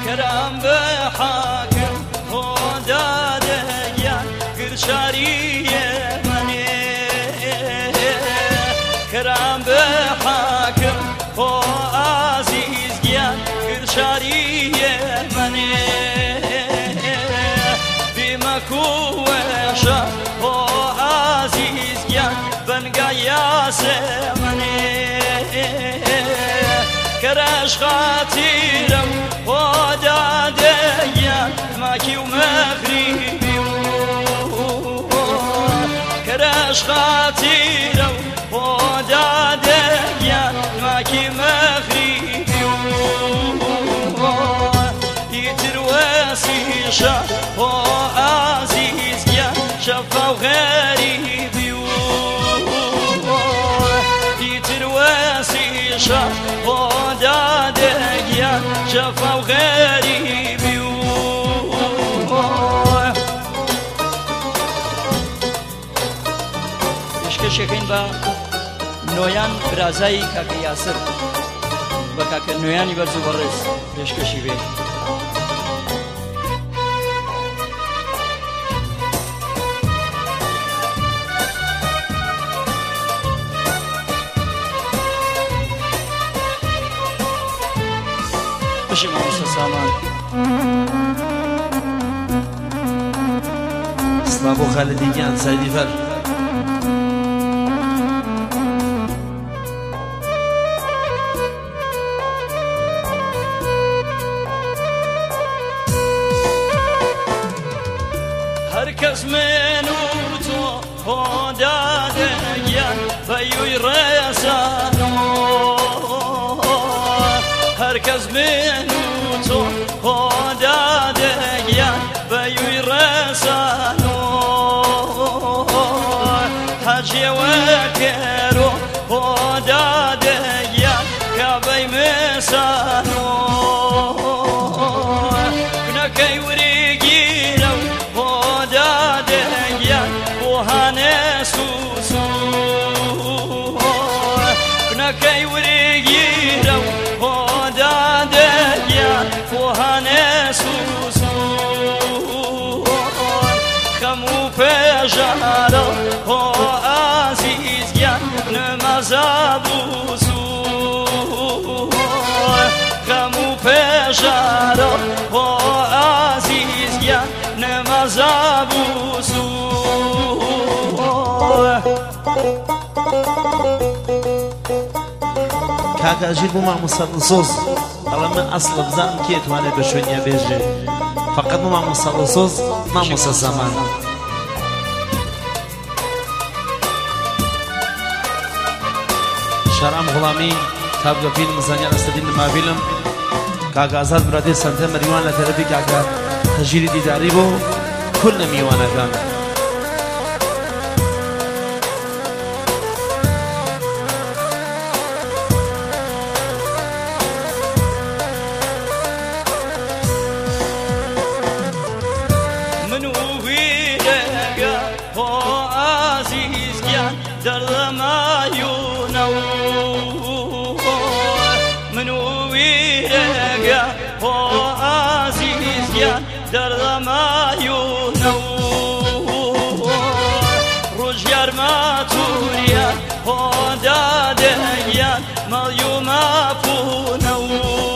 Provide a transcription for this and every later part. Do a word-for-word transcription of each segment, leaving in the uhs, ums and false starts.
كرام بحاكم خدا ديان قرشارية مني كرام بحاكم خو عزيز ديان قرشارية مني بما كوشا خو عزيز ديان بنقا ياسمني كراش خاطرم خدا ديان ماكي ومغربي كراش خاطرم خدا ديان ماكي مغربي يترواسي شا عزيز ديان شفا وغريبي يترواسي شا خدا ديان شفا وغريبي شكين با نویان برازایی کاک یاسر با کاک نویانی برزو برز پیشکشی بی بشی ماموسا سامان اسلامو خالدی گیان سایدی فر هركز منو تو خدا ديان بيوي رسانو هركز منو تو خدا ديان بيوي رسانو حاجي وكرو خدا ديان كابي مسانو كنا كي وريقينو خدا ديان وهانا سوسو كنا كي وريقينو خدا ديان وهانا سوسو خمو فجارو هو عزيز جان نمازابوسو خمو فجارو هو عزيز جان نمازابوسو كاكا أجيب مع مصلصوص الله من أصل بزان كيت وانا بشونيا بيجي فقط مع مصلصوص ما مصلصمان شرام غلامي تابقى فيلم مزانيان أستدين ما فيلم كاكا أزاد برادي سنتين مريوان لتربي كاكا تجيري ديداري بو كل ميوانا كان در ما یونو رجیار ما توریا خدا دهیان مالیو ما پونو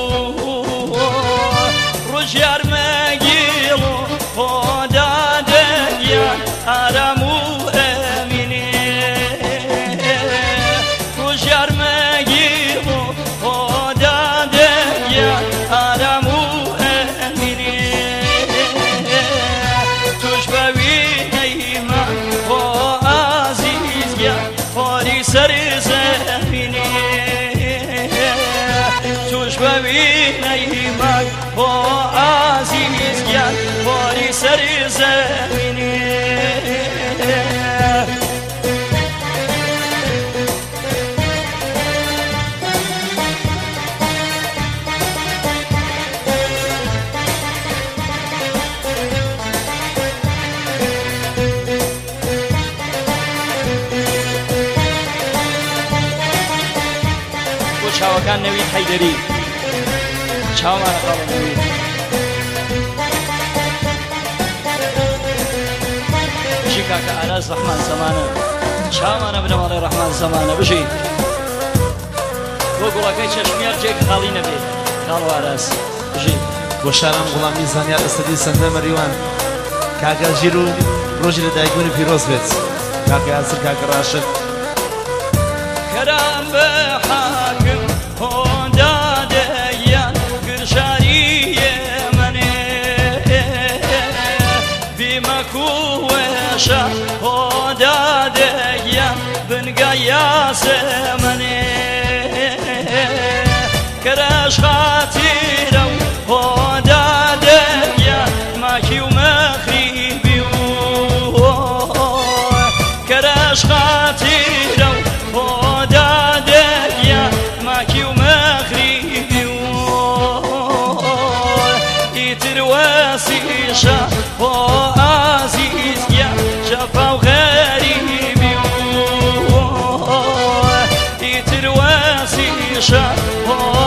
رجیار ما گیلو خدا دهیان آرامو امینی رجیار ما گیلو خدا دهیان آرامو سر زمینی توش ببینی من با عزیز گل باری سر زمینی چاوەکان نەوید حەیدەری چاومان قاڵە نەوید بژی کاکە ئاراز ڕەحمان زەمانە چاوانە بنە ماڵی ڕەحمان زەمانە بژی بۆ گوڵەکەی چەشمیار جێک خاڵی نەبێت خاڵ و ئاراز بژی بۆ شارام غوڵامی زانیار ئەسەدی سەندە مەریوان کاکە ژیر و ڕۆژی لە دایکبوونی پیرۆز بێت کاکە یاسر کاکە ڕاشد کەرام بە حاکم هۆندادەیان گرژاری ئێمەنێ بیمەکووەشە هۆندادەیان بنگە یاسەمەنێ کەرەش خاتیرە و هۆندادەیان ماکی و مەخریبی و کەرەش خاتیرە و هۆندادەیان ماکی و مەخریبی و ئیتر وەسیشە بۆ ئازیزیە جەفا و غەریبی و ئیتر وەسیشە بۆ